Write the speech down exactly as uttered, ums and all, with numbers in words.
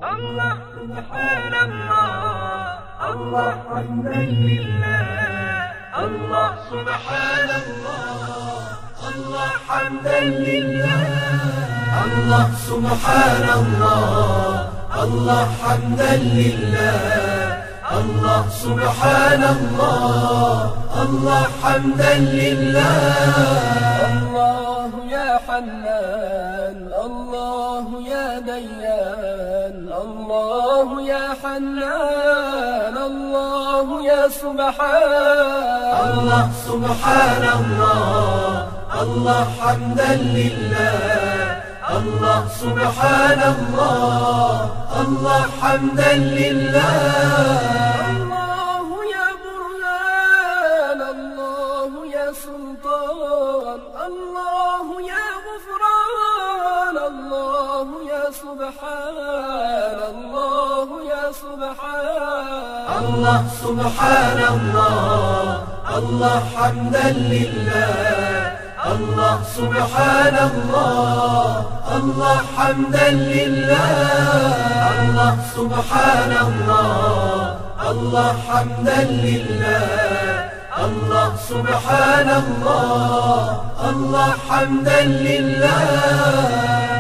الله سبحان الله، الله حمدا لله. الله سبحان الله، الله حمدا لله. الله سبحان الله، الله حمدا لله. الله سبحان الله، الله حمدا لله. الله يا حنان، الله يا ديان، الله يا حنان، الله يا سبحان. الله سبحان الله، الله حمدا لله. الله سبحان الله، الله حمدا لله. الله يا برهان، الله يا سلطان، الله يا غفران، الله يا سبحان، الله يا سبحان. الله سبحان الله، الله حمدا لله. الله سبحان الله، الله حمدا لله. الله سبحان الله، الله حمدا لله. الله سبحان الله، الله حمدا لله.